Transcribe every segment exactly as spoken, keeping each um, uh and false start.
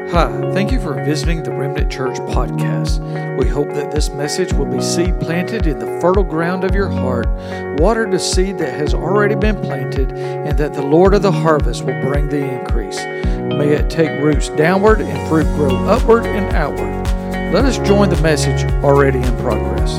Hi, thank you for visiting the Remnant Church podcast. We hope that this message will be seed planted in the fertile ground of your heart, watered a seed that has already been planted, and that the Lord of the harvest will bring the increase. May it take roots downward and fruit grow upward and outward. Let us join the message already in progress.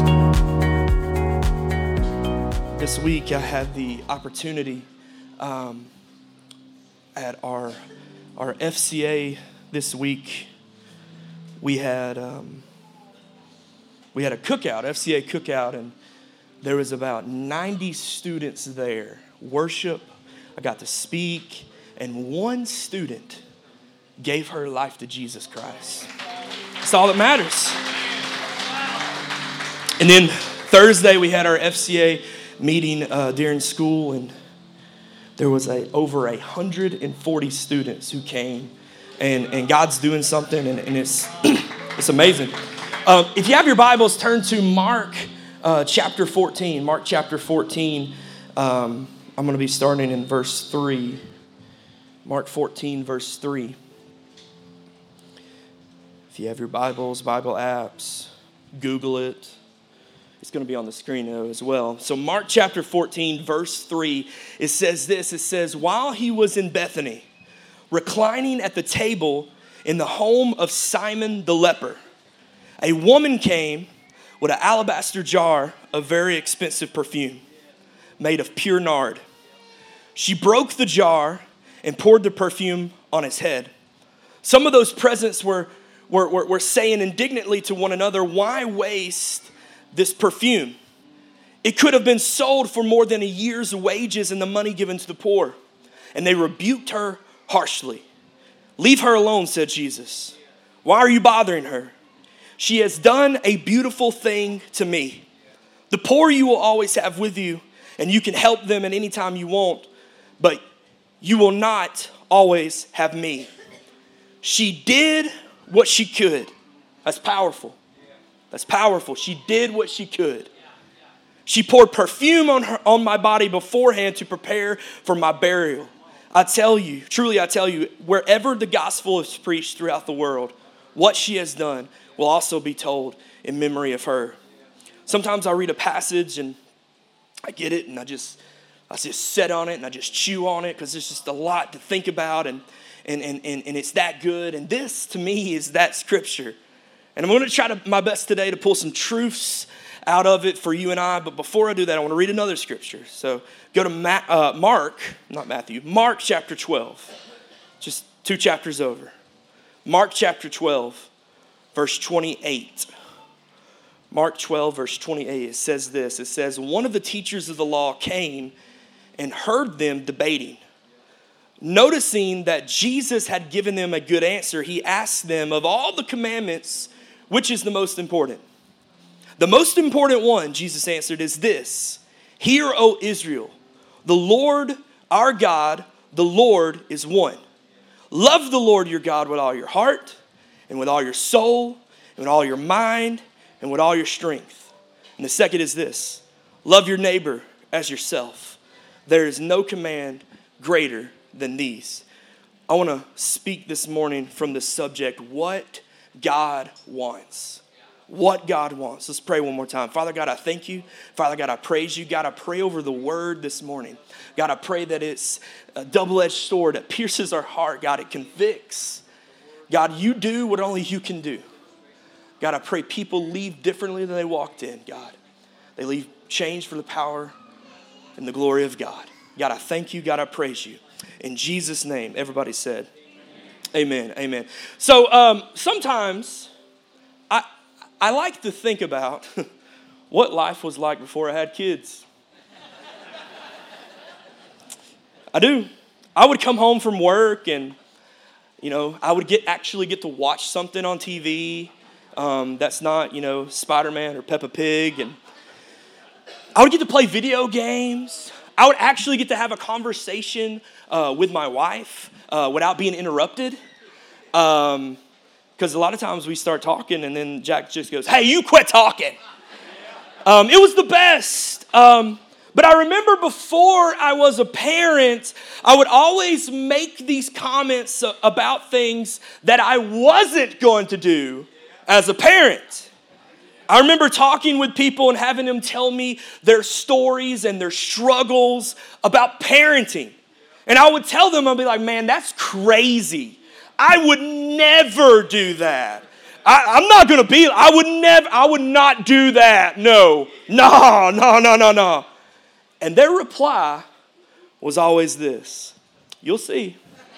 This week I had the opportunity um, at our our F C A this week. We had um, we had a cookout, F C A cookout, and there was about ninety students there. Worship, I got to speak, and one student gave her life to Jesus Christ. That's all that matters. And then Thursday we had our F C A meeting uh, during school, and there was a over a hundred forty students who came, and, and God's doing something, and, and it's it's amazing. Uh, if you have your Bibles, turn to Mark uh, chapter fourteen. Mark chapter fourteen. Um, I'm going to be starting in verse three. Mark fourteen, verse three. If you have your Bibles, Bible apps, Google it. It's going to be on the screen as well. So Mark chapter fourteen, verse three, it says this. It says, while he was in Bethany, reclining at the table in the home of Simon the leper, a woman came with an alabaster jar of very expensive perfume made of pure nard. She broke the jar and poured the perfume on his head. Some of those presents were, were, were, were saying indignantly to one another, why waste this perfume? It could have been sold for more than a year's wages and the money given to the poor. And they rebuked her harshly. Leave her alone, said Jesus. Why are you bothering her? She has done a beautiful thing to me. The poor you will always have with you, and you can help them at any time you want, but you will not always have me. She did what she could. That's powerful. That's powerful. She did what she could. She poured perfume on her, on my body beforehand to prepare for my burial. I tell you, truly I tell you, wherever the gospel is preached throughout the world, what she has done will also be told in memory of her. Sometimes I read a passage and I get it and I just I just sit on it and I just chew on it because there's just a lot to think about, and and, and, and and it's that good. And this to me is that scripture. And I'm going to try to, my best today to pull some truths out of it for you and I. But before I do that, I want to read another scripture. So go to Ma- uh, Mark, not Matthew, Mark chapter twelve. Just two chapters over. Mark chapter twelve, verse twenty-eight. Mark twelve, verse twenty-eight, it says this. It says, one of the teachers of the law came and heard them debating. Noticing that Jesus had given them a good answer, he asked them, of all the commandments, which is the most important? The most important one, Jesus answered, is this. Hear, O Israel, the Lord our God, the Lord is one. Love the Lord your God with all your heart and with all your soul and with all your mind and with all your strength. And the second is this. Love your neighbor as yourself. There is no command greater than these. I want to speak this morning from the subject, what God wants. What God wants. Let's pray one more time. Father God, I thank you. Father God, I praise you. God, I pray over the word this morning. God, I pray that it's a double-edged sword that pierces our heart. God, it convicts. God, you do what only you can do. God, I pray people leave differently than they walked in, God. They leave changed for the power and the glory of God. God, I thank you. God, I praise you. In Jesus' name, everybody said, amen, amen. So um, sometimes I I like to think about what life was like before I had kids. I do. I would come home from work and, you know, I would get actually get to watch something on T V um, that's not, you know, Spider-Man or Peppa Pig. And I would get to play video games. I would actually get to have a conversation uh, with my wife uh, without being interrupted. Um, because a lot of times we start talking and then Jack just goes, hey, you quit talking. Um, it was the best. Um, But I remember before I was a parent, I would always make these comments about things that I wasn't going to do as a parent. I remember talking with people and having them tell me their stories and their struggles about parenting. And I would tell them, I'd be like, man, that's crazy. I would never do that. I, I'm not going to be, I would never, I would not do that. No, no, no, no, no, no. And their reply was always this: you'll see.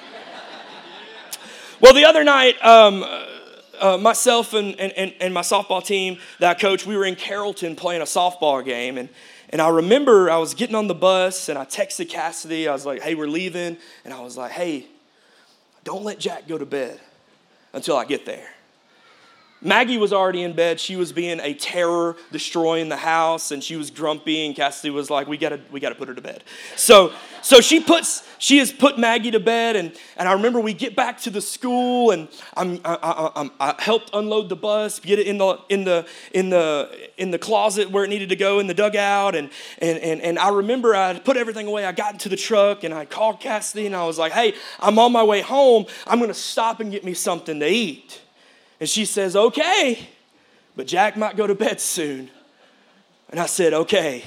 Well, the other night, um, uh, myself and, and, and my softball team that I coach, we were in Carrollton playing a softball game. And, and I remember I was getting on the bus and I texted Cassidy. I was like, hey, we're leaving. And I was like, hey, don't let Jack go to bed until I get there. Maggie was already in bed. She was being a terror, destroying the house, and she was grumpy, and Cassidy was like, we gotta, we gotta put her to bed. So, so she puts, she has put Maggie to bed, and, and I remember we get back to the school, and I'm, I, I, I'm, I helped unload the bus, get it in the, in the, in the, in the closet where it needed to go, in the dugout, and, and, and, and I remember I put everything away. I got into the truck, and I called Cassidy, and I was like, hey, I'm on my way home. I'm gonna stop and get me something to eat. And she says, okay, but Jack might go to bed soon. And I said, okay.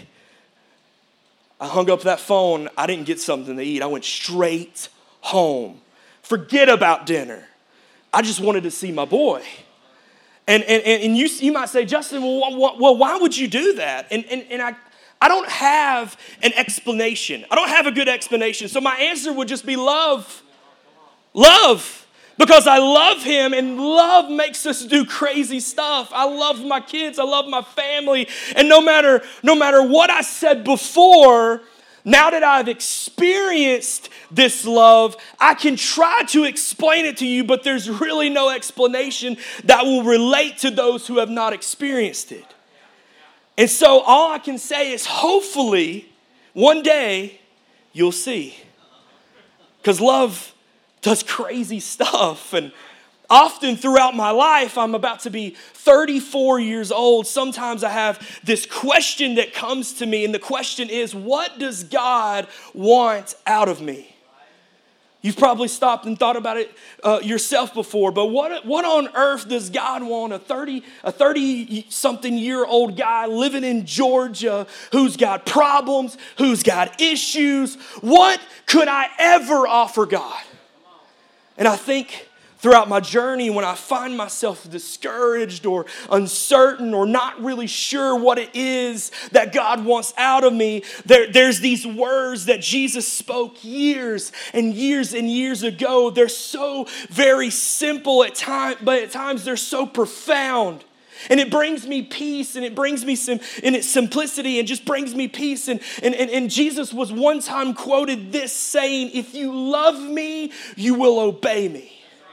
I hung up that phone. I didn't get something to eat. I went straight home. Forget about dinner. I just wanted to see my boy. And and, and you, you might say, Justin, well, well, why would you do that? And, and, and I, I don't have an explanation. I don't have a good explanation. So my answer would just be love. Love. Because I love him, and love makes us do crazy stuff. I love my kids. I love my family. And no matter, no matter what I said before, now that I've experienced this love, I can try to explain it to you, but there's really no explanation that will relate to those who have not experienced it. And so all I can say is hopefully one day you'll see. Because love does crazy stuff. And often throughout my life, I'm about to be thirty-four years old. Sometimes I have this question that comes to me, and the question is, what does God want out of me? You've probably stopped and thought about it uh, yourself before, but what, what on earth does God want a thirty, a thirty-something year old guy living in Georgia who's got problems, who's got issues? What could I ever offer God? And I think throughout my journey, when I find myself discouraged or uncertain or not really sure what it is that God wants out of me, there, there's these words that Jesus spoke years and years and years ago. They're so very simple at times, but at times they're so profound. And it brings me peace, and it brings me some in its simplicity, and just brings me peace. And, and, and, and Jesus was one time quoted this saying, if you love me, you will obey me.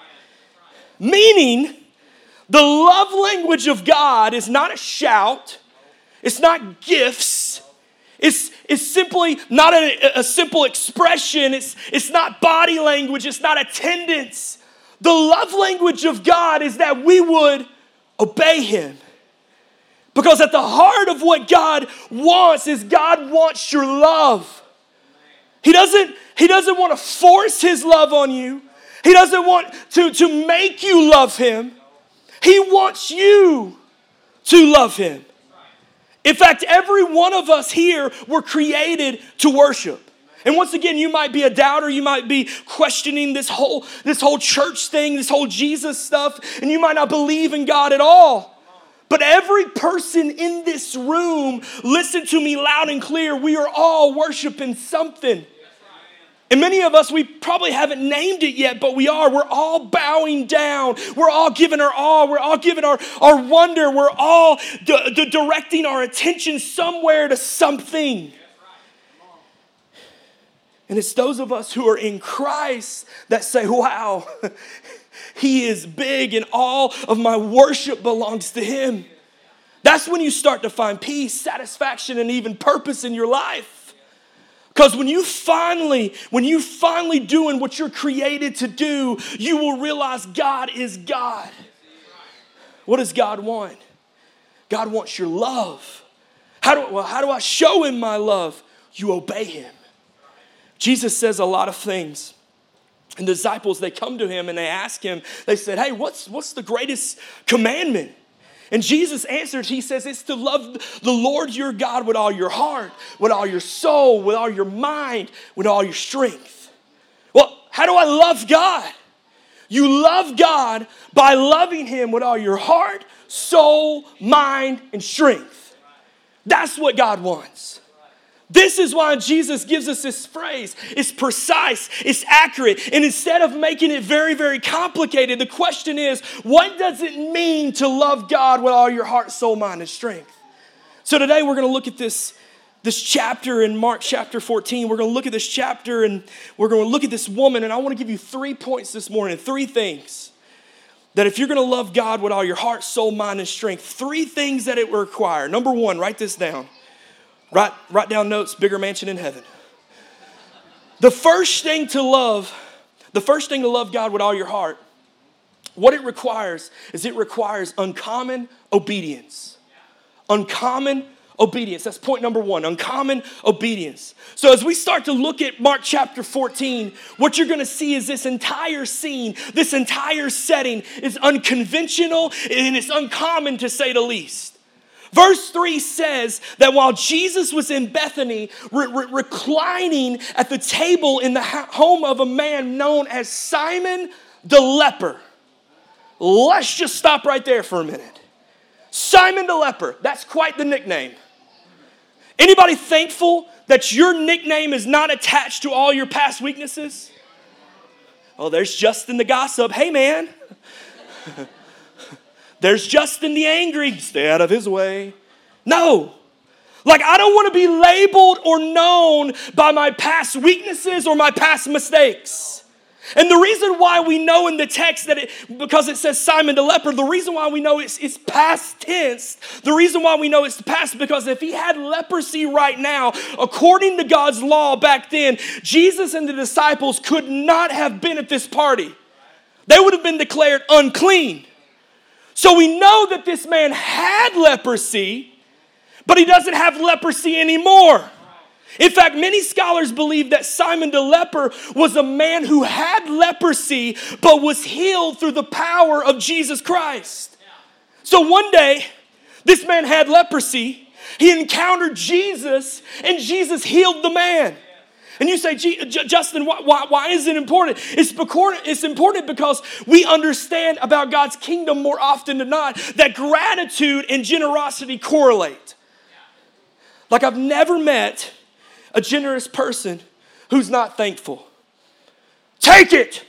Meaning, the love language of God is not a shout. It's not gifts. It's, it's simply not a, a simple expression. It's, it's not body language. It's not attendance. The love language of God is that we would obey him. Because at the heart of what God wants is God wants your love. He doesn't, he doesn't want to force his love on you. He doesn't want to, to make you love him. He wants you to love him. In fact, every one of us here were created to worship. And once again, you might be a doubter. You might be questioning this whole, this whole church thing, this whole Jesus stuff, and you might not believe in God at all. But every person in this room, listen to me loud and clear, we are all worshiping something. And many of us, we probably haven't named it yet, but we are. We're all bowing down. We're all giving our all. We're all giving our, our wonder. We're all d- d- directing our attention somewhere to something. And it's those of us who are in Christ that say, wow, he is big and all of my worship belongs to him. That's when you start to find peace, satisfaction, and even purpose in your life. Because when you finally, when you finally doing what you're created to do, you will realize God is God. What does God want? God wants your love. How do, well, how do I show him my love? You obey him. Jesus says a lot of things. And the disciples, they come to him and they ask him, they said, hey, what's, what's the greatest commandment? And Jesus answered, he says, it's to love the Lord your God with all your heart, with all your soul, with all your mind, with all your strength. Well, how do I love God? You love God by loving him with all your heart, soul, mind, and strength. That's what God wants. This is why Jesus gives us this phrase. It's precise, it's accurate, and instead of making it very, very complicated, the question is, what does it mean to love God with all your heart, soul, mind, and strength? So today we're going to look at this, this chapter in Mark chapter fourteen. We're going to look at this chapter and we're going to look at this woman, and I want to give you three points this morning, three things that if you're going to love God with all your heart, soul, mind, and strength, three things that it will require. Number one, write this down. Write, write down notes, bigger mansion in heaven. The first thing to love, the first thing to love God with all your heart, what it requires is it requires uncommon obedience. Uncommon obedience. That's point number one, uncommon obedience. So as we start to look at Mark chapter fourteen, what you're going to see is this entire scene, this entire setting is unconventional and it's uncommon to say the least. Verse three says that while Jesus was in Bethany, re- re- reclining at the table in the ha- home of a man known as Simon the leper. Let's just stop right there for a minute. Simon the leper, that's quite the nickname. Anybody thankful that your nickname is not attached to all your past weaknesses? Oh, there's Justin the gossip. Hey, man. There's Justin the angry. Stay out of his way. No. Like, I don't want to be labeled or known by my past weaknesses or my past mistakes. And the reason why we know in the text that it, because it says Simon the leper, the reason why we know it's, it's past tense, the reason why we know it's past, because if he had leprosy right now, according to God's law back then, Jesus and the disciples could not have been at this party. They would have been declared unclean. So we know that this man had leprosy, but he doesn't have leprosy anymore. In fact, many scholars believe that Simon the leper was a man who had leprosy, but was healed through the power of Jesus Christ. So one day, this man had leprosy. He encountered Jesus, and Jesus healed the man. And you say, Justin, why, why, why is it important? It's, because, it's important because we understand about God's kingdom more often than not that gratitude and generosity correlate. Like, I've never met a generous person who's not thankful. Take it.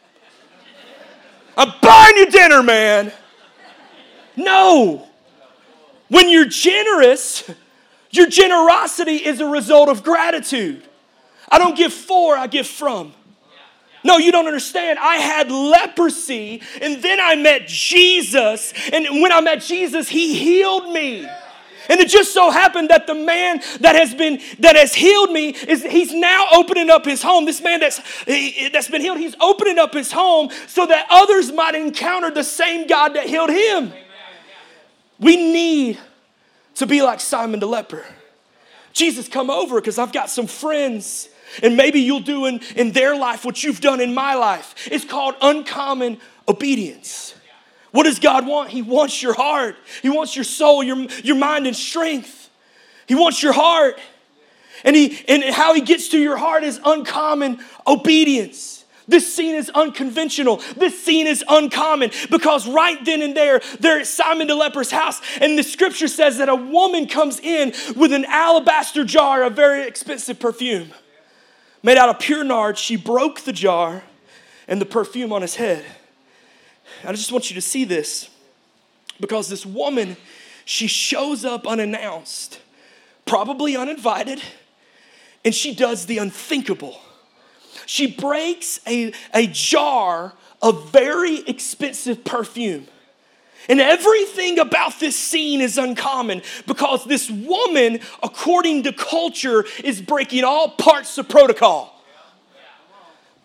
I'm buying you dinner, man. No. When you're generous, your generosity is a result of gratitude. I don't give for, I give from. No, you don't understand. I had leprosy, and then I met Jesus, and when I met Jesus, he healed me. And it just so happened that the man that has been that has healed me is he's now opening up his home. This man that's that's been healed, he's opening up his home so that others might encounter the same God that healed him. We need to be like Simon the leper. Jesus, come over because I've got some friends. And maybe you'll do in, in their life what you've done in my life. It's called uncommon obedience. What does God want? He wants your heart. He wants your soul, your, your mind, and strength. He wants your heart. And, he, and how he gets to your heart is uncommon obedience. This scene is unconventional. This scene is uncommon because right then and there, they're at Simon the leper's house. And the scripture says that a woman comes in with an alabaster jar of very expensive perfume. Made out of pure nard, she broke the jar and the perfume on his head. I just want you to see this because this woman, she shows up unannounced, probably uninvited, and she does the unthinkable. She breaks a, a jar of very expensive perfume. And everything about this scene is uncommon because this woman, according to culture, is breaking all parts of protocol.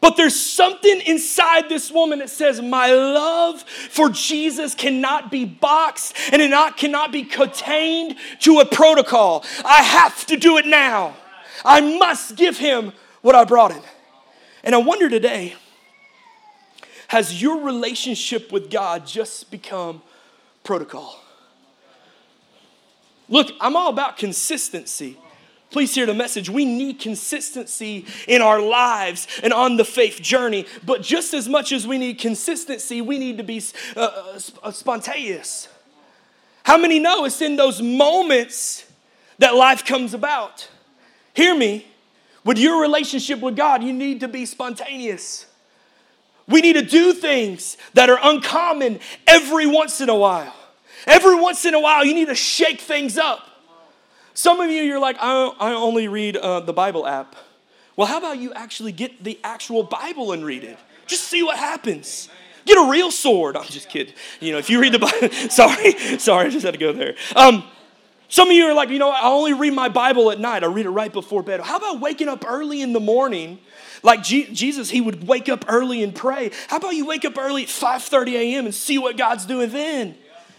But there's something inside this woman that says, my love for Jesus cannot be boxed and it not, cannot be contained to a protocol. I have to do it now. I must give him what I brought him. And I wonder today, has your relationship with God just become protocol? Look, I'm all about consistency. Please hear the message. We need consistency in our lives and on the faith journey. But just as much as we need consistency, we need to be uh, uh, spontaneous. How many know it's in those moments that life comes about? Hear me. With your relationship with God, you need to be spontaneous. We need to do things that are uncommon every once in a while. Every once in a while, you need to shake things up. Some of you, you're like, I, I only read uh, the Bible app. Well, how about you actually get the actual Bible and read it? Just see what happens. Get a real sword. I'm just kidding. You know, if you read the Bible, sorry, sorry, I just had to go there. Um, some of you are like, you know, I only read my Bible at night. I read it right before bed. How about waking up early in the morning? Like G- Jesus, he would wake up early and pray. How about you wake up early at five thirty a.m. and see what God's doing then?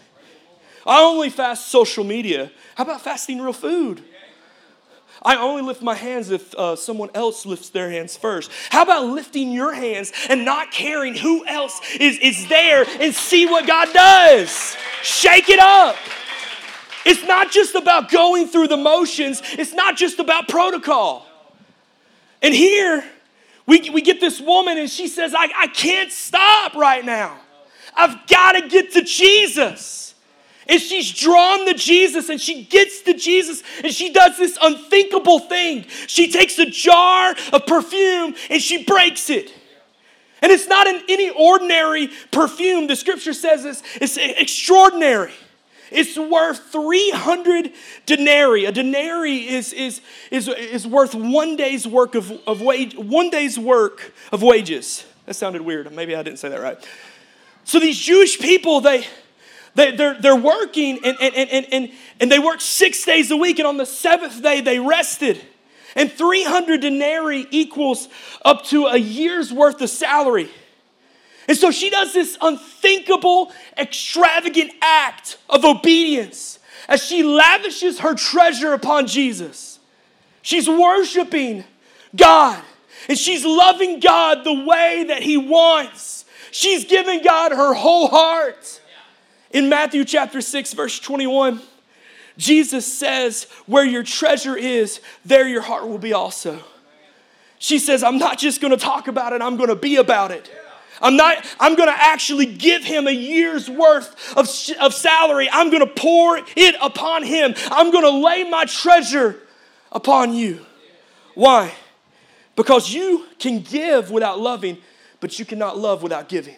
I only fast social media. How about fasting real food? I only lift my hands if uh, someone else lifts their hands first. How about lifting your hands and not caring who else is, is there and see what God does? Shake it up. It's not just about going through the motions. It's not just about protocol. And here, we, we get this woman and she says, I, I can't stop right now. I've got to get to Jesus. And she's drawn to Jesus and she gets to Jesus and she does this unthinkable thing. She takes a jar of perfume and she breaks it. And it's not an, any ordinary perfume. The scripture says this, it's extraordinary. It's worth three hundred denarii. A denarii is, is, is, is worth one day's work of, of wage, one day's work of wages. That sounded weird. Maybe I didn't say that right. So these Jewish people, they... They, they're, they're working and, and, and, and, and they work six days a week. And on the seventh day, they rested. And three hundred denarii equals up to a year's worth of salary. And so she does this unthinkable, extravagant act of obedience as she lavishes her treasure upon Jesus. She's worshiping God. And she's loving God the way that he wants. She's giving God her whole heart. In Matthew chapter six, verse twenty-one, Jesus says, where your treasure is, there your heart will be also. She says, I'm not just going to talk about it, I'm going to be about it. I'm not, I'm going to actually give him a year's worth of, of salary. I'm going to pour it upon him. I'm going to lay my treasure upon you. Why? Because you can give without loving, but you cannot love without giving.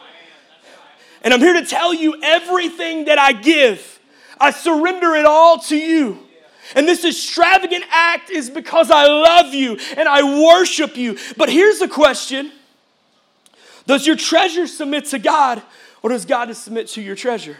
And I'm here to tell you everything that I give, I surrender it all to you. And this extravagant act is because I love you and I worship you. But here's the question. Does your treasure submit to God or does God submit to your treasure?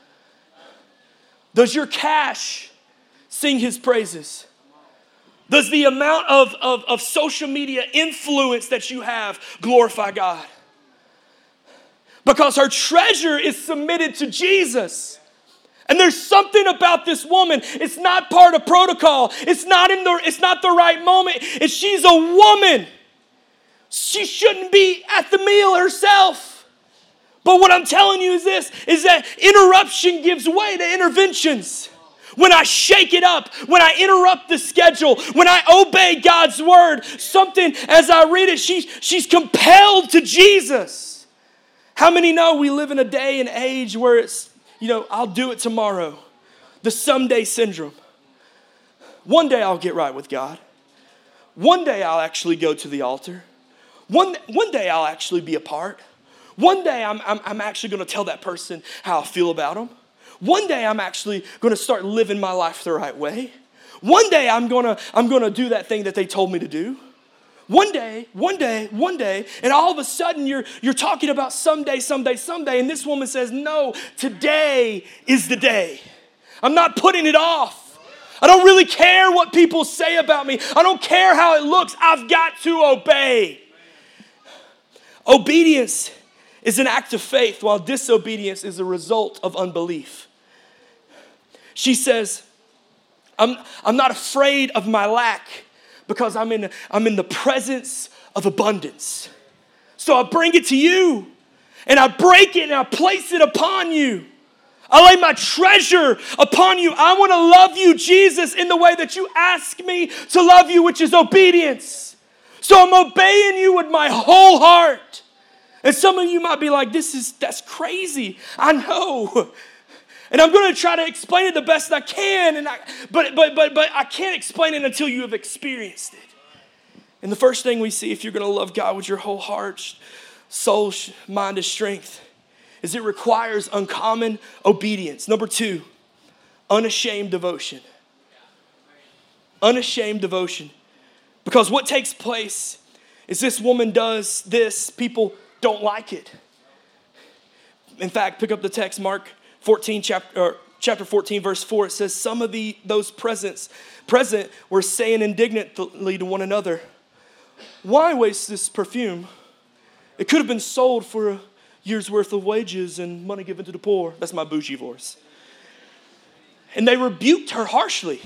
Does your cash sing his praises? Does the amount of, of, of social media influence that you have glorify God? Because her treasure is submitted to Jesus. And there's something about this woman. It's not part of protocol. It's not in the, it's not the right moment. And she's a woman. She shouldn't be at the meal herself. But what I'm telling you is this, is that interruption gives way to interventions. When I shake it up, when I interrupt the schedule, when I obey God's word, something as I read it, she, she's compelled to Jesus. How many know we live in a day and age where it's, you know, I'll do it tomorrow. The someday syndrome. One day I'll get right with God. One day I'll actually go to the altar. One, one day I'll actually be a part. One day I'm, I'm, I'm actually going to tell that person how I feel about them. One day I'm actually going to start living my life the right way. One day I'm going to I'm going to do that thing that they told me to do. One day, one day, one day, and all of a sudden you're, you're talking about someday, someday, someday, and this woman says, no, today is the day. I'm not putting it off. I don't really care what people say about me. I don't care how it looks. I've got to obey. Obedience is an act of faith, while disobedience is a result of unbelief. She says, I'm, I'm not afraid of my lack because I'm in, I'm in the presence of abundance. So I bring it to you, and I break it, and I place it upon you. I lay my treasure upon you. I want to love you, Jesus, in the way that you ask me to love you, which is obedience. So I'm obeying you with my whole heart. And some of you might be like, this is, that's crazy. I know. And I'm going to try to explain it the best I can. And I, but, but, but, but I can't explain it until you have experienced it. And the first thing we see, if you're going to love God with your whole heart, soul, mind, and strength, is it requires uncommon obedience. Number two, unashamed devotion. Unashamed devotion. Because what takes place is this woman does this, people don't like it. In fact, pick up the text, Mark fourteen, chapter, or chapter fourteen, verse four. It says, some of the those presents, present were saying indignantly to one another, why waste this perfume? It could have been sold for a year's worth of wages and money given to the poor. That's my bougie voice. And they rebuked her harshly.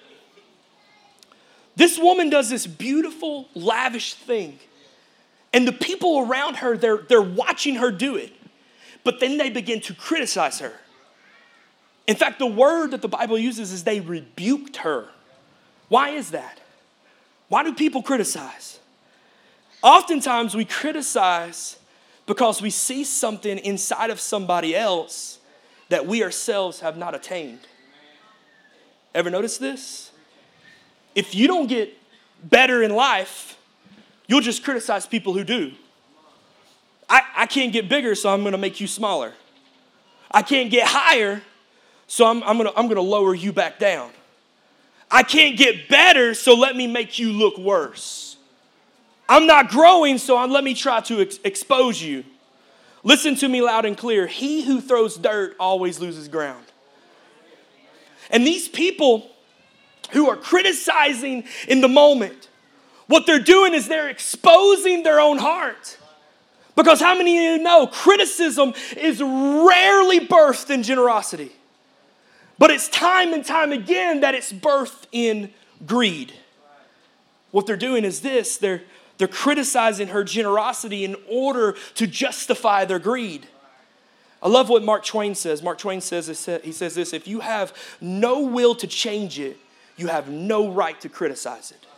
This woman does this beautiful, lavish thing. And the people around her, they're, they're watching her do it. But then they begin to criticize her. In fact, the word that the Bible uses is they rebuked her. Why is that? Why do people criticize? Oftentimes we criticize because we see something inside of somebody else that we ourselves have not attained. Ever notice this? If you don't get better in life, you'll just criticize people who do. I, I can't get bigger, so I'm going to make you smaller. I can't get higher, so I'm, I'm going to I'm going to lower you back down. I can't get better, so let me make you look worse. I'm not growing, so I'm, let me try to ex- expose you. Listen to me loud and clear. He who throws dirt always loses ground. And these people who are criticizing in the moment, what they're doing is they're exposing their own heart. Because how many of you know criticism is rarely birthed in generosity? But it's time and time again that it's birthed in greed. What they're doing is this, they're, they're criticizing her generosity in order to justify their greed. I love what Mark Twain says. Mark Twain says, he says this, if you have no will to change it, you have no right to criticize it.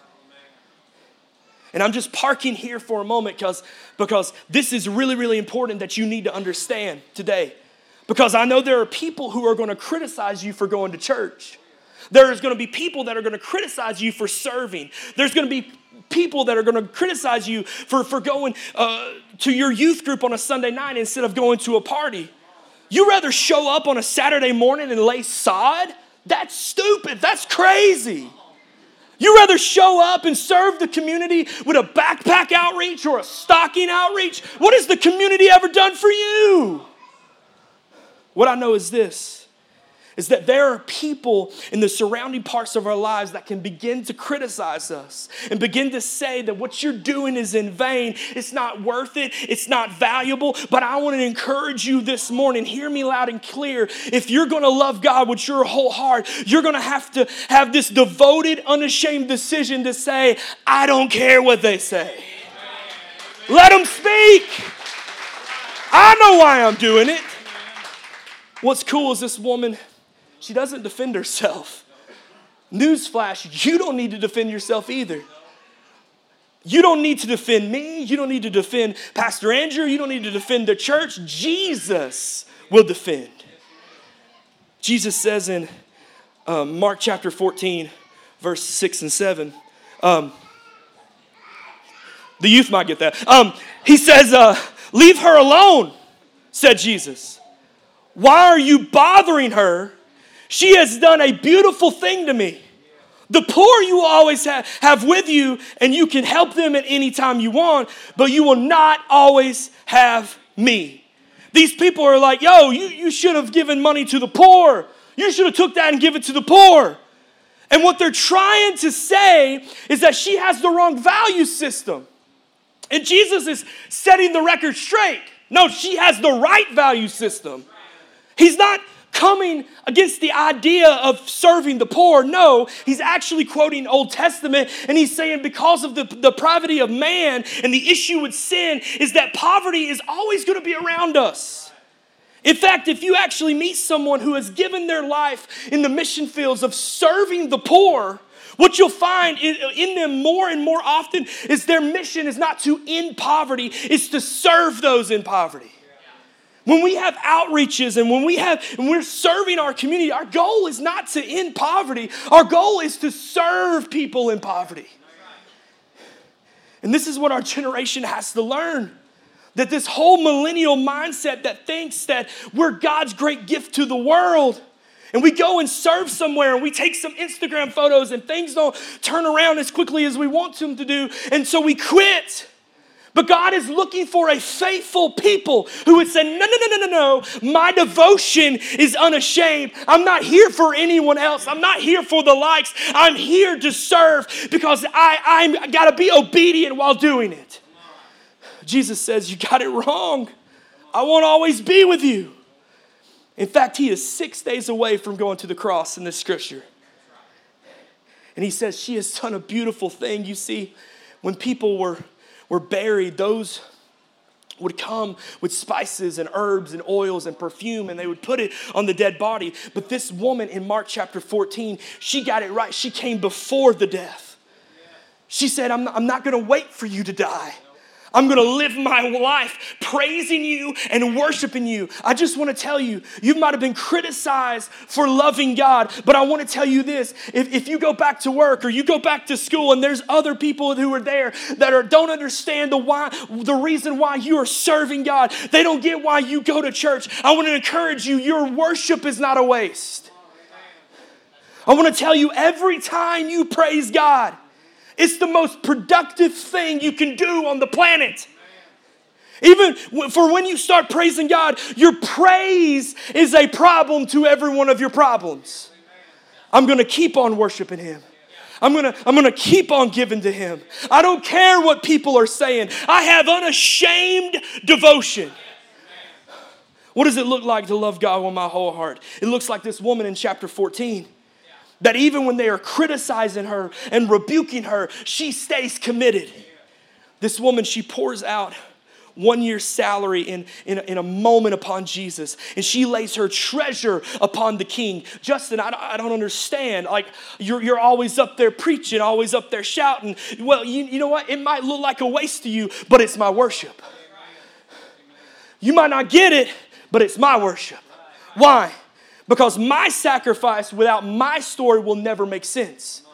And I'm just parking here for a moment because, because this is really, really important that you need to understand today. Because I know there are people who are going to criticize you for going to church. There's going to be people that are going to criticize you for serving. There's going to be people that are going to criticize you for, for going uh, to your youth group on a Sunday night instead of going to a party. You rather show up on a Saturday morning and lay sod? That's stupid. That's crazy. You rather show up and serve the community with a backpack outreach or a stocking outreach? What has the community ever done for you? What I know is this, is that there are people in the surrounding parts of our lives that can begin to criticize us and begin to say that what you're doing is in vain. It's not worth it. It's not valuable. But I want to encourage you this morning. Hear me loud and clear. If you're going to love God with your whole heart, you're going to have to have this devoted, unashamed decision to say, I don't care what they say. Let them speak. I know why I'm doing it. What's cool is this woman, she doesn't defend herself. Newsflash, you don't need to defend yourself either. You don't need to defend me. You don't need to defend Pastor Andrew. You don't need to defend the church. Jesus will defend. Jesus says in um, Mark chapter fourteen, verse six and seven, um, the youth might get that. Um, he says, uh, leave her alone, said Jesus. Why are you bothering her? She has done a beautiful thing to me. The poor you will always have, have with you, and you can help them at any time you want, but you will not always have me. These people are like, yo, you, you should have given money to the poor. You should have took that and give it to the poor. And what they're trying to say is that she has the wrong value system. And Jesus is setting the record straight. No, she has the right value system. He's not coming against the idea of serving the poor. No, he's actually quoting Old Testament, and he's saying because of the depravity of man and the issue with sin is that poverty is always going to be around us. In fact, if you actually meet someone who has given their life in the mission fields of serving the poor, what you'll find in them more and more often is their mission is not to end poverty, it's to serve those in poverty. When we have outreaches and when we have and we're serving our community, our goal is not to end poverty. Our goal is to serve people in poverty. And this is what our generation has to learn. That this whole millennial mindset that thinks that we're God's great gift to the world, and we go and serve somewhere and we take some Instagram photos and things don't turn around as quickly as we want them to do, and so we quit. But God is looking for a faithful people who would say, no, no, no, no, no, no. My devotion is unashamed. I'm not here for anyone else. I'm not here for the likes. I'm here to serve because I, I'm got to be obedient while doing it. Jesus says, you got it wrong. I won't always be with you. In fact, he is six days away from going to the cross in this scripture. And he says, she has done a beautiful thing. You see, when people were were buried, those would come with spices and herbs and oils and perfume, and they would put it on the dead body. But this woman in Mark chapter fourteen, she got it right. She came before the death. She said, I'm not, I'm not going to wait for you to die. I'm going to live my life praising you and worshiping you. I just want to tell you, you might have been criticized for loving God, but I want to tell you this. If, if you go back to work or you go back to school and there's other people who are there that are, don't understand the why, the reason why you are serving God, they don't get why you go to church, I want to encourage you, your worship is not a waste. I want to tell you, every time you praise God, it's the most productive thing you can do on the planet. Even for when you start praising God, your praise is a problem to every one of your problems. I'm going to keep on worshiping him. I'm going to I'm going to keep on giving to him. I don't care what people are saying. I have unashamed devotion. What does it look like to love God with my whole heart? It looks like this woman in chapter fourteen. That even when they are criticizing her and rebuking her, she stays committed. This woman, she pours out one year's salary in, in, in a moment upon Jesus. And she lays her treasure upon the king. Justin, I, I don't understand. Like, you're, you're always up there preaching, always up there shouting. Well, you, you know what? It might look like a waste to you, but it's my worship. You might not get it, but it's my worship. Why? Because my sacrifice without my story will never make sense.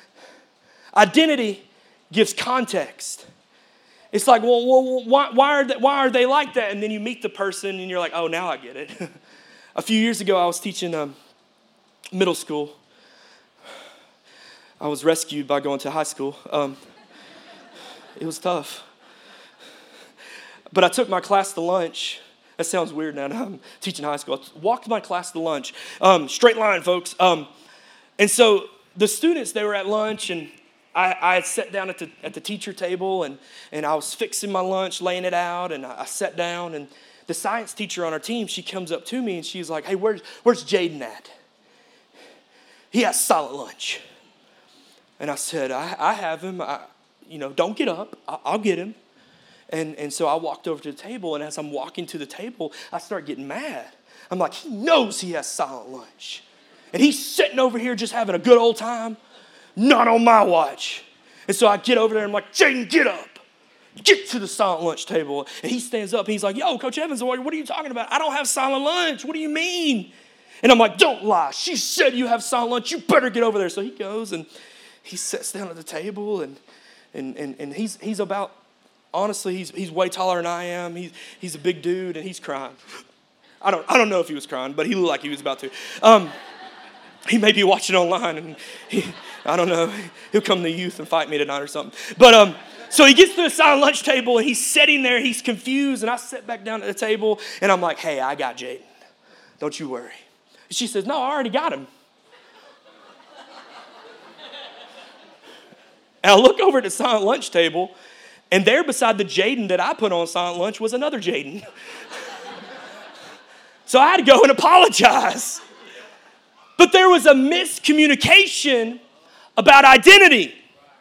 Identity gives context. It's like, well, well why, why, are they, why are they like that? And then you meet the person and you're like, oh, now I get it. A few years ago, I was teaching um, middle school. I was rescued by going to high school. Um, it was tough. But I took my class to lunch. That sounds weird now. I'm teaching high school. I walked my class to lunch. Um, straight line, folks. Um, and so the students, they were at lunch, and I, I had sat down at the at the teacher table, and, and I was fixing my lunch, laying it out, and I, I sat down, and the science teacher on our team, she comes up to me, and she's like, hey, where's, where's Jaden at? He has silent lunch. And I said, I, I have him. I, you know, don't get up. I, I'll get him. And, and so I walked over to the table, and as I'm walking to the table, I start getting mad. I'm like, he knows he has silent lunch. And he's sitting over here just having a good old time. Not on my watch. And so I get over there, and I'm like, Jaden, get up. Get to the silent lunch table. And he stands up, and he's like, yo, Coach Evans, what are you talking about? I don't have silent lunch. What do you mean? And I'm like, don't lie. She said you have silent lunch. You better get over there. So he goes, and he sits down at the table, and and and, and he's he's about, honestly, he's he's way taller than I am. He's he's a big dude, and he's crying. I don't I don't know if he was crying, but he looked like he was about to. Um, he may be watching online, and he, I don't know. He'll come to youth and fight me tonight or something. But um, so he gets to the silent lunch table, and he's sitting there. He's confused, and I sit back down at the table, and I'm like, hey, I got Jaden. Don't you worry. She says, no, I already got him. And I look over at the silent lunch table, And there beside the Jaden that I put on Silent Lunch was another Jaden. So I had to go and apologize. But there was a miscommunication about identity.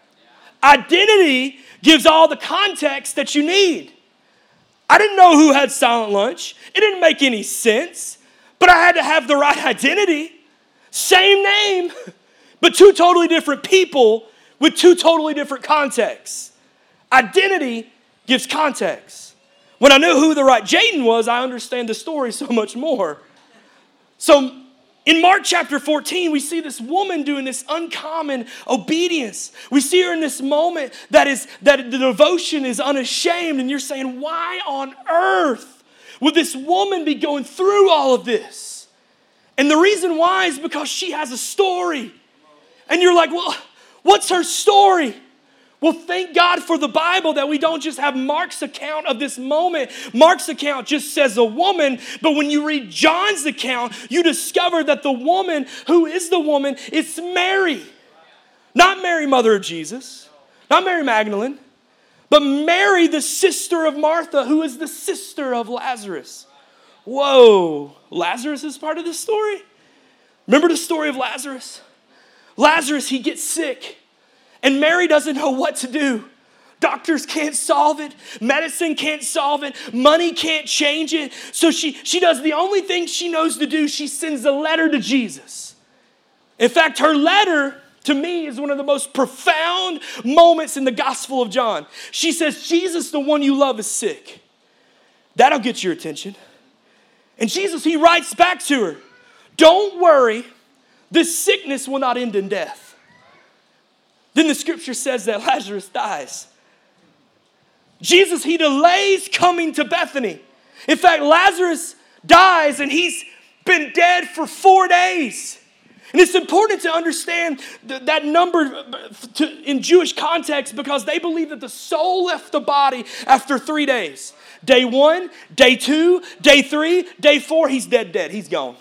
Identity gives all the context that you need. I didn't know who had Silent Lunch. It didn't make any sense. But I had to have the right identity. Same name, but two totally different people with two totally different contexts. Identity gives context. When I knew who the right Jaden was, I understand the story so much more. So in Mark chapter fourteen, we see this woman doing this uncommon obedience. We see her in this moment that is that the devotion is unashamed, and you're saying, why on earth would this woman be going through all of this? And the reason why is because she has a story. And you're like, well, what's her story? Well, thank God for the Bible that we don't just have Mark's account of this moment. Mark's account just says a woman, but when you read John's account, you discover that the woman who is the woman is Mary. Not Mary, mother of Jesus, not Mary Magdalene, but Mary, the sister of Martha, who is the sister of Lazarus. Whoa, Lazarus is part of this story? Remember the story of Lazarus? Lazarus, he gets sick. And Mary doesn't know what to do. Doctors can't solve it. Medicine can't solve it. Money can't change it. So she, she does the only thing she knows to do. She sends a letter to Jesus. In fact, her letter, to me, is one of the most profound moments in the Gospel of John. She says, Jesus, the one you love, is sick. That'll get your attention. And Jesus, he writes back to her, don't worry, this sickness will not end in death. Then the scripture says that Lazarus dies. Jesus, he delays coming to Bethany. In fact, Lazarus dies and he's been dead for four days. And it's important to understand th- that number to, in Jewish context because they believe that the soul left the body after three days. Day one, day two, day three, day four, he's dead, dead. He's gone.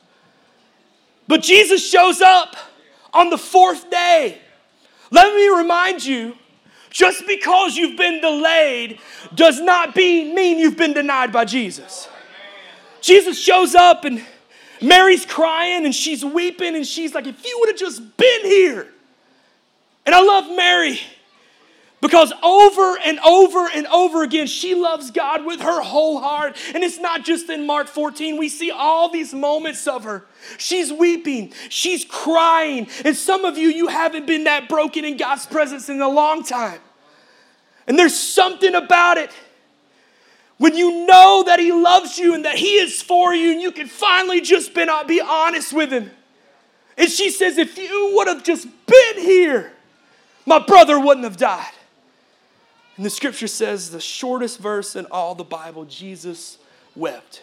But Jesus shows up on the fourth day. Let me remind you, just because you've been delayed does not be, mean you've been denied by Jesus. Jesus shows up and Mary's crying and she's weeping and she's like, if you would have just been here. And I love Mary because over and over and over again, she loves God with her whole heart. And it's not just in Mark fourteen. We see all these moments of her. She's weeping. She's crying. And some of you, you haven't been that broken in God's presence in a long time. And there's something about it. When you know that he loves you and that he is for you and you can finally just be, be honest with him. And she says, if you would have just been here, my brother wouldn't have died. And the scripture says the shortest verse in all the Bible, Jesus wept.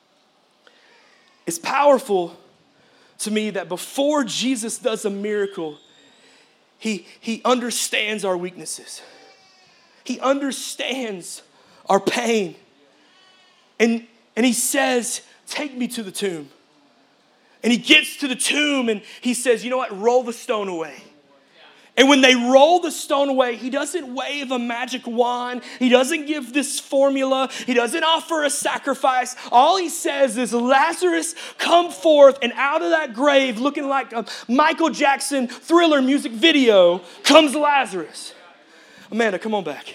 It's powerful to me that before Jesus does a miracle, he, he understands our weaknesses. He understands our pain. And, and he says, take me to the tomb. And he gets to the tomb and he says, you know what, roll the stone away. And when they roll the stone away, he doesn't wave a magic wand. He doesn't give this formula. He doesn't offer a sacrifice. All he says is, Lazarus, come forth. And out of that grave, looking like a Michael Jackson Thriller music video, comes Lazarus. Amanda, come on back.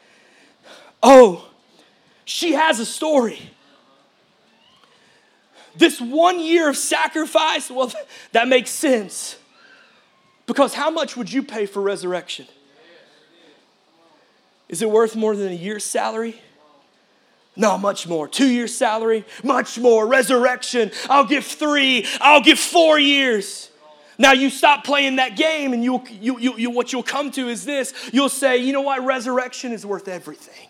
Oh, she has a story. This one year of sacrifice, well, that makes sense. Because how much would you pay for resurrection? Is it worth more than a year's salary? No, much more. Two years' salary, much more. Resurrection, I'll give three, I'll give four years. Now you stop playing that game and you'll, you, you, you, what you'll come to is this. You'll say, you know what, resurrection is worth everything.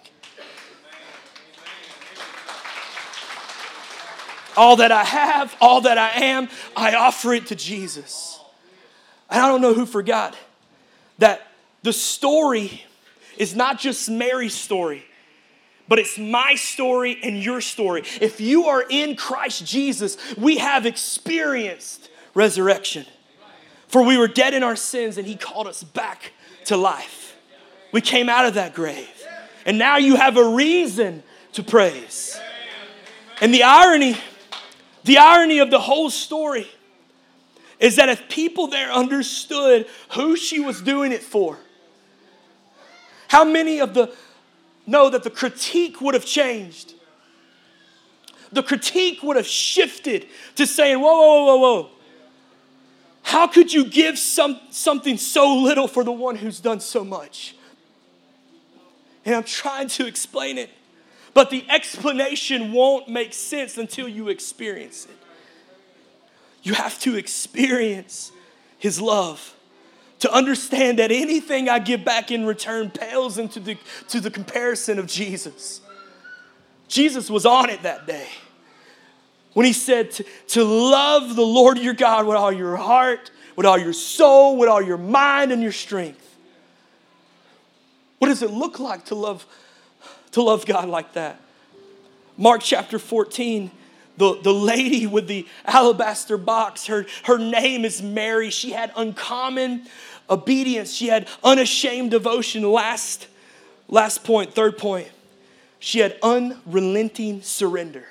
All that I have, all that I am, I offer it to Jesus. And I don't know who forgot that the story is not just Mary's story, but it's my story and your story. If you are in Christ Jesus, we have experienced resurrection. For we were dead in our sins and he called us back to life. We came out of that grave. And now you have a reason to praise. And the irony, the irony of the whole story is that if people there understood who she was doing it for, how many of the know that the critique would have changed? The critique would have shifted to saying, whoa, whoa, whoa, whoa, whoa. How could you give some, something so little for the one who's done so much? And I'm trying to explain it, but the explanation won't make sense until you experience it. You have to experience His love to understand that anything I give back in return pales into the, to the comparison of Jesus. Jesus was on it that day when He said to, to love the Lord your God with all your heart, with all your soul, with all your mind and your strength. What does it look like to love, to love God like that? Mark chapter fourteen, the, the lady with the alabaster box, her, her name is Mary. She had uncommon obedience. She had unashamed devotion. Last, last point, third point. She had unrelenting surrender.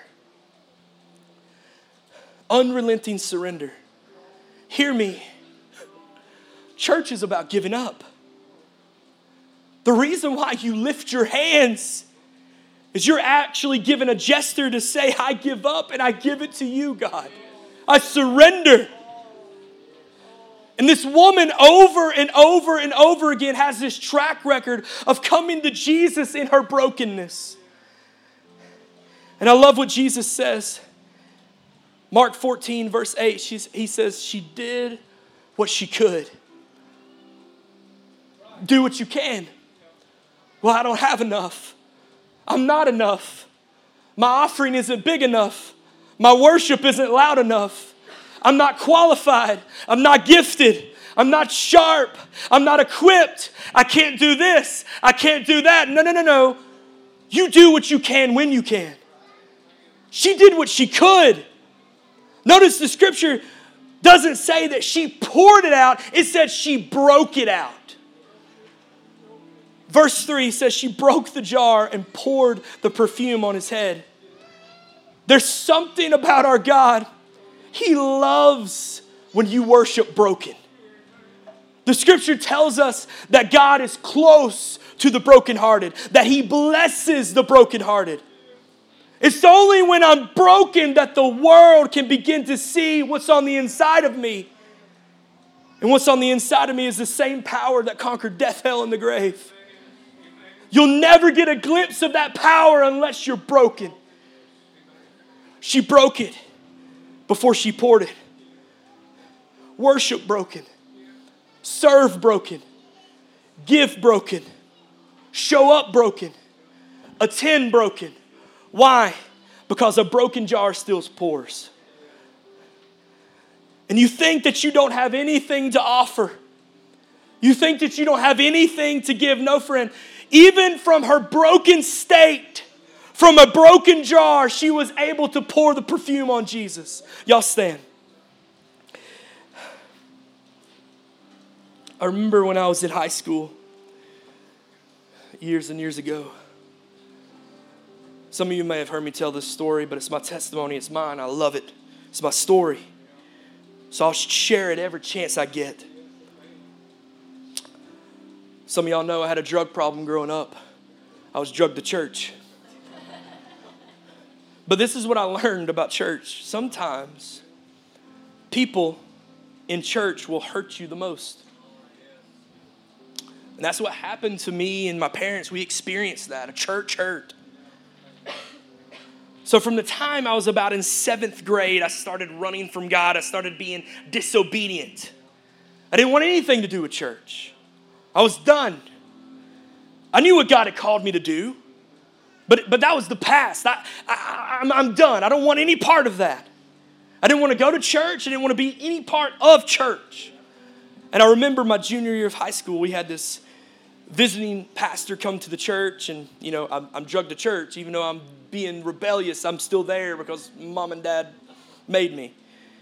Unrelenting surrender. Hear me. Church is about giving up. The reason why you lift your hands is you're actually giving a gesture to say, I give up and I give it to you, God. I surrender. And this woman over and over and over again has this track record of coming to Jesus in her brokenness. And I love what Jesus says. Mark fourteen, verse eight, she's, he says, she did what she could. Do what you can. Well, I don't have enough. I'm not enough. My offering isn't big enough. My worship isn't loud enough. I'm not qualified. I'm not gifted. I'm not sharp. I'm not equipped. I can't do this. I can't do that. No, no, no, no. You do what you can when you can. She did what she could. Notice the scripture doesn't say that she poured it out. It said she broke it out. Verse three says she broke the jar and poured the perfume on his head. There's something about our God. He loves when you worship broken. The scripture tells us that God is close to the brokenhearted, that He blesses the brokenhearted. It's only when I'm broken that the world can begin to see what's on the inside of me. And what's on the inside of me is the same power that conquered death, hell, and the grave. You'll never get a glimpse of that power unless you're broken. She broke it before she poured it. Worship broken. Serve broken. Give broken. Show up broken. Attend broken. Why? Because a broken jar still pours. And you think that you don't have anything to offer. You think that you don't have anything to give. No, friend. Even from her broken state, from a broken jar, she was able to pour the perfume on Jesus. Y'all stand. I remember when I was in high school, years and years ago. Some of you may have heard me tell this story, but it's my testimony. It's mine. I love it. It's my story. So I'll share it every chance I get. Some of y'all know I had a drug problem growing up. I was drugged to church. But this is what I learned about church. Sometimes people in church will hurt you the most. And that's what happened to me and my parents. We experienced that, a church hurt. So from the time I was about in seventh grade, I started running from God. I started being disobedient. I didn't want anything to do with church. I was done. I knew what God had called me to do, but, but that was the past. I, I, I'm, I'm done. I don't want any part of that. I didn't want to go to church. I didn't want to be any part of church. And I remember my junior year of high school, we had this visiting pastor come to the church, and, you know, I'm, I'm drugged to church. Even though I'm being rebellious, I'm still there because mom and dad made me.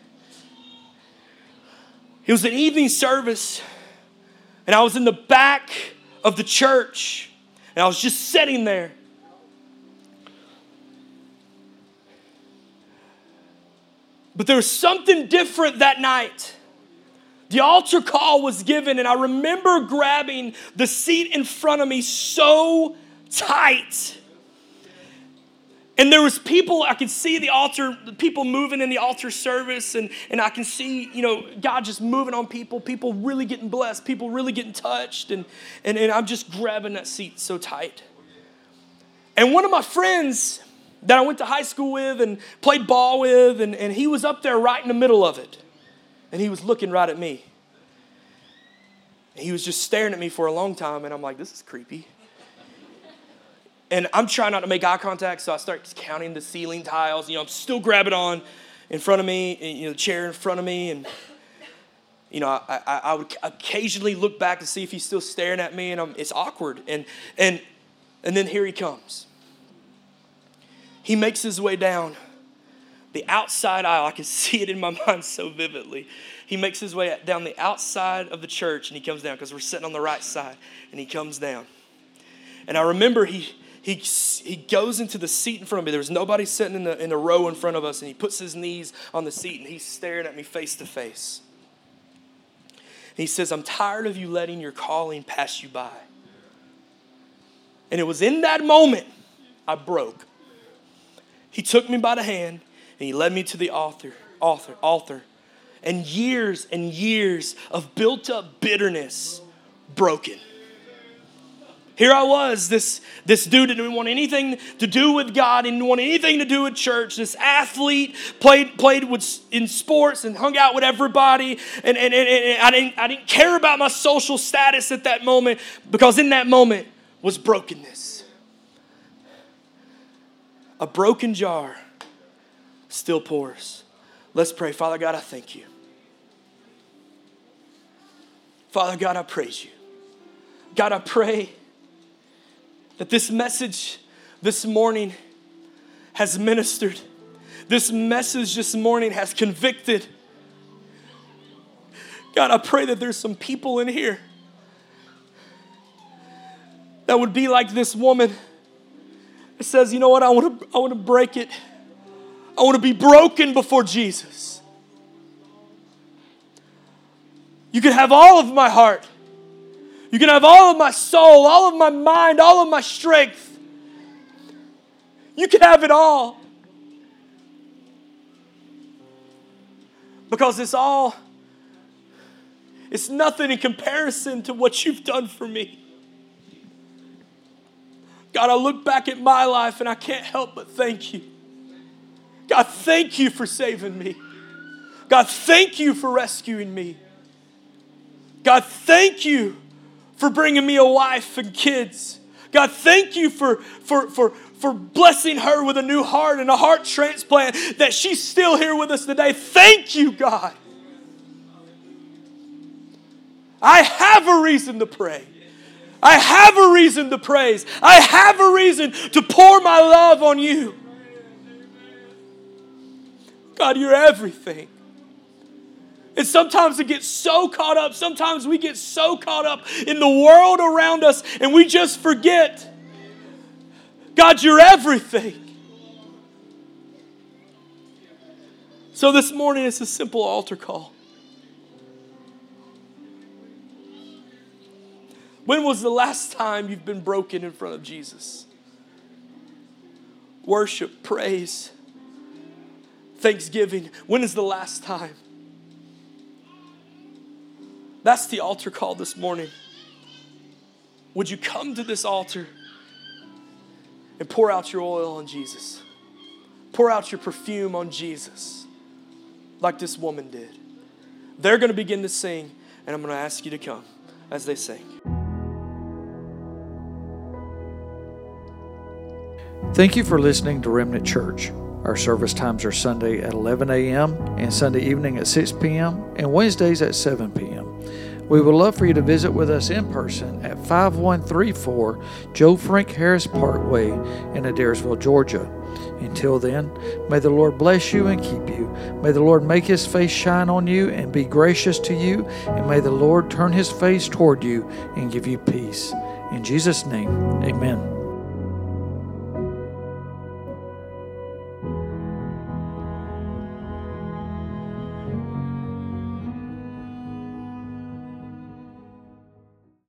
It was an evening service, and I was in the back of the church, And I was just sitting there. But there was something different that night. The altar call was given, and I remember grabbing the seat in front of me so tight. And there was people, I could see the altar, the people moving in the altar service, and, and I can see, you know, God just moving on people, people really getting blessed, people really getting touched, and, and, and I'm just grabbing that seat so tight. And one of my friends that I went to high school with and played ball with, and, and he was up there right in the middle of it. And he was looking right at me. And he was just staring at me for a long time, and I'm like, this is creepy. And I'm trying not to make eye contact, so I start counting the ceiling tiles. You know, I'm still grabbing on in front of me, and, you know, the chair in front of me, and you know, I, I, I would occasionally look back to see if he's still staring at me, and I'm, it's awkward. And and and then here he comes. He makes his way down the outside aisle. I can see it in my mind so vividly. He makes his way down the outside of the church, and he comes down because we're sitting on the right side, and he comes down. And I remember he he he goes into the seat in front of me. There was nobody sitting in the in the row in front of us, and he puts his knees on the seat, and he's staring at me face to face. And he says, I'm tired of you letting your calling pass you by. And it was in that moment I broke. He took me by the hand, and he led me to the altar, altar, altar. And years and years of built up bitterness broken. Here I was, this, this dude didn't want anything to do with God, didn't want anything to do with church. This athlete, played played with, in sports and hung out with everybody. And, and, and, and I, didn't, I didn't care about my social status at that moment, because in that moment was brokenness. A broken jar still pours. Let's pray. Father God, I thank you. Father God, I praise you. God, I pray that this message this morning has ministered. This message this morning has convicted. God, I pray that there's some people in here that would be like this woman. It says, you know what, I want to I want to break it. I want to be broken before Jesus. You can have all of my heart. You can have all of my soul, all of my mind, all of my strength. You can have it all. Because it's all, it's nothing in comparison to what you've done for me. God, I look back at my life and I can't help but thank you. God, thank you for saving me. God, thank you for rescuing me. God, thank you for bringing me a wife and kids. God, thank you for, for, for, for blessing her with a new heart and a heart transplant, that she's still here with us today. Thank you, God. I have a reason to pray. I have a reason to praise. I have a reason to pour my love on you. God, you're everything. And sometimes it gets so caught up. Sometimes we get so caught up in the world around us and we just forget. God, you're everything. So this morning it's a simple altar call. When was the last time you've been broken in front of Jesus? Worship, praise, thanksgiving. When is the last time? That's the altar call this morning. Would you come to this altar and pour out your oil on Jesus? Pour out your perfume on Jesus like this woman did. They're going to begin to sing, and I'm going to ask you to come as they sing. Thank you for listening to Remnant Church. Our service times are Sunday at eleven a.m. and Sunday evening at six p.m. and Wednesdays at seven p.m. We would love for you to visit with us in person at five one three four Joe Frank Harris Parkway in Adairsville, Georgia. Until then, may the Lord bless you and keep you. May the Lord make His face shine on you and be gracious to you. And may the Lord turn His face toward you and give you peace. In Jesus' name, amen.